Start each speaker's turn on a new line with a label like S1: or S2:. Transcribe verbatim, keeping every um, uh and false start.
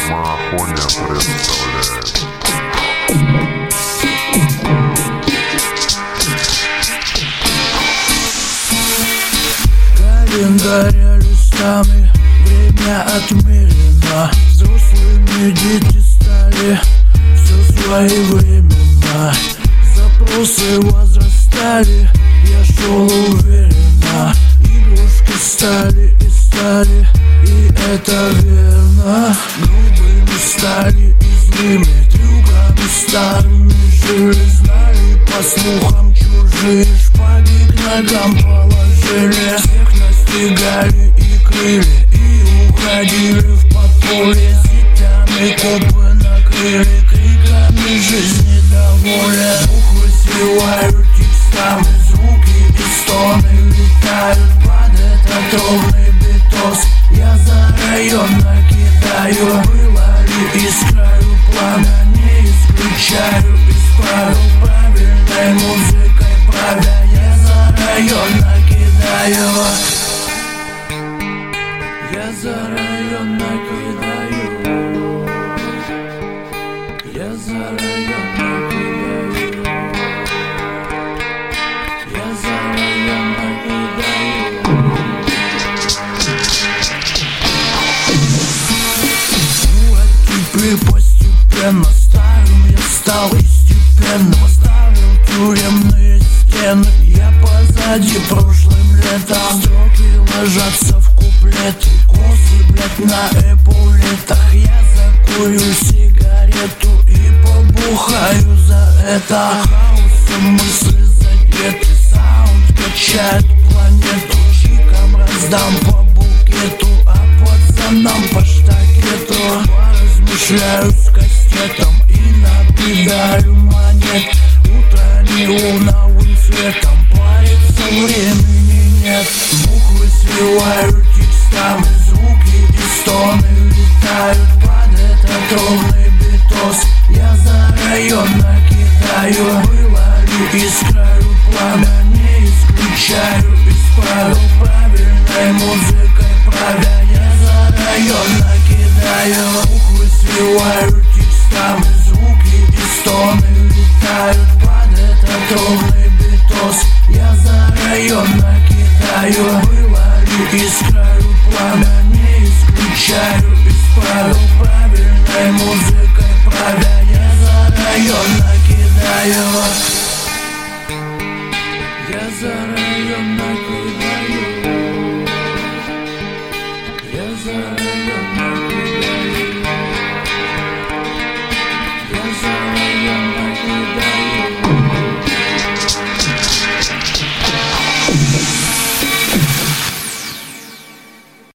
S1: Махоня представляет.
S2: Календаря листами время отмерено. Взрослыми дети стали все своевременно. Запросы возрастали, я шел уверенно. Игрушки стали и стали, и это верно. Грубыми стали и злыми, трюками старыми жили. Знали по слухам чужие, шпаги к ногам положили. Всех настигали и крыли, и уходили в подполье. Сетями копы накрыли, криками жизни доволен. Буквы сливают текстами, звуки и стоны летают под этот ровный битос. Я за район накидаю, было ли из краю пламя, не исключаю из правил. Правильной музыкой правя, я за район накидаю. Я за район накидаю. Я за район накидаю. Я за район накидаю. Ну а теперь постепенно старым я стал и степенно поставил тюремные стены. Я позади прошлым летом. Строки ложатся в куплеты, косы, блять, на эполетах. Я закурю сигарету и побухаю за это. Хаосом мысли задеты, саунд качает планету. Чикам раздам по букету, а пацанам по штакету. Поразмышляю с кастетом.